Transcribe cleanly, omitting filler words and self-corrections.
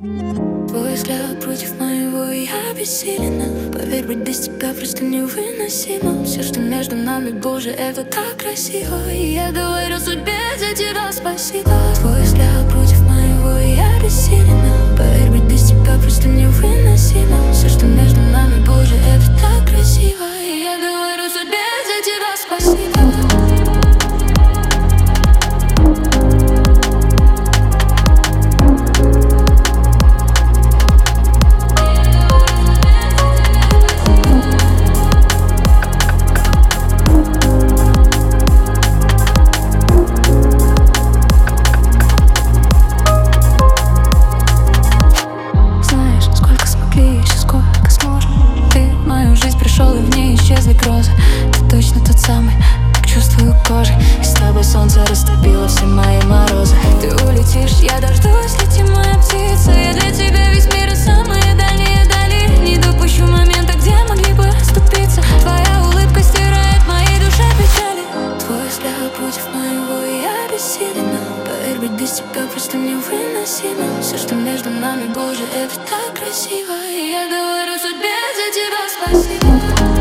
Твой взгляд против моего, и я бессилена. Поверь, быть без тебя просто невыносимо. Все, что между нами, боже, это так красиво. И я говорю судьбе за тебя спасибо. Твой взгляд против моего, и я бессилена. Поверь, быть без тебя просто невыносимо. Все, что между нами, боже, это так красиво. И я говорю судьбе за тебя спасибо. Исчезли грозы, ты точно тот самый, как чувствую кожей. И с тобой солнце растопило все мои морозы. Ты улетишь, я дождусь, лети, моя птица. Я для тебя весь мир и самые дальние дали. Не допущу момента, где могли бы оступиться. Твоя улыбка стирает моей душе печали. Твой взгляд против моего, и я бессилена. Поверь, быть без тебя просто невыносимо. Все, что между нами, боже, это так красиво. И я говорю судьбе за тебя спасибо.